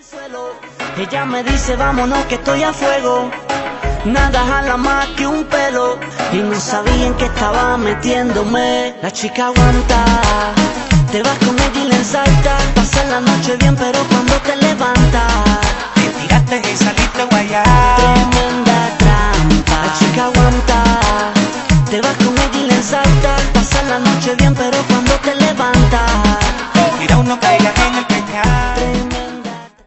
Ella me dice vámonos que estoy a fuego, nada jala más que un pelo, y no sabía en qué estaba metiéndome. La chica aguanta, te vas con ella y le ensartas, pasas la noche bien pero cuando te levantas te tiraste y saliste guayá. Tremenda trampa. La chica aguanta, te vas con ella y le ensartas, pasas la noche bien pero